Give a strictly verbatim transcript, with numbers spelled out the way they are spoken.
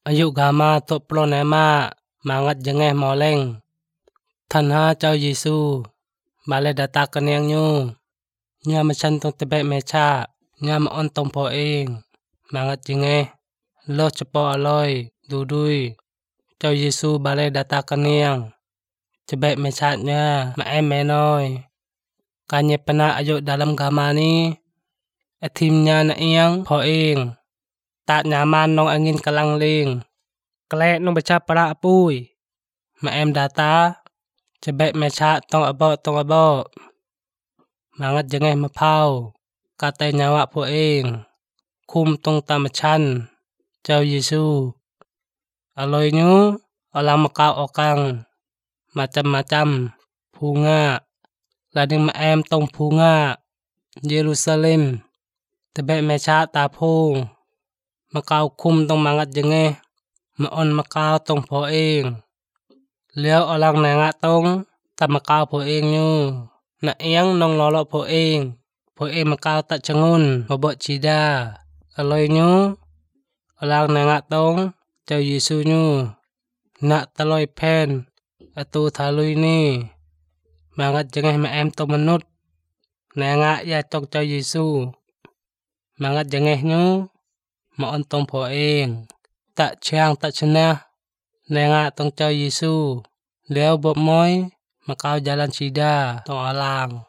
Ayuk gama tok plon ema mangat jengeh moleng. Thân ha Chúa Giêsu bale data keniang nyu. Nya machan tong tebek mecha. Nya ma on tong po ing. Mangat jengeh. Lo cepo aloy dudui. Chúa Giêsu bale data keniang. Tebek mechanya ma em menoi. Kanye pena ayuk dalam gama ni. Etimnya na iang po ing. Tak nyaman nong angin kelang ling. Kelek nong baca para apui. Ma em data. Tebek mecha tong abo tong abo. Mangat jengeh mapau. Kate nyawa po ing. Kum tong tamachan. Chúa Giêsu. Aloy nyu. Olang makau okang. Macam-macam. Bunga. Lading ma em tong bunga. Yerusalem. Tebek mecha tapung. Makau kum tong mangat jengeh. Maon makau tong po ing. Leo olang nengak tong. Ta makau po ing nyu. Na iang nong lolo po ing. Po ing makau tak cengun. Mabok cida. Aloy nyu. Olang nengak tong. Chúa Giêsu nyu. Nak taloy pen. Atu thalui ni. Mangat jengeh ma em tong menut. Nengak ya tong Chúa Giêsu. Mangat jengeh nyu. Ma on tong po ing. Tak chiang tak cenah. Nengak tong Chúa Giêsu. Leo bop moy. Makau jalan cida. Tong olang.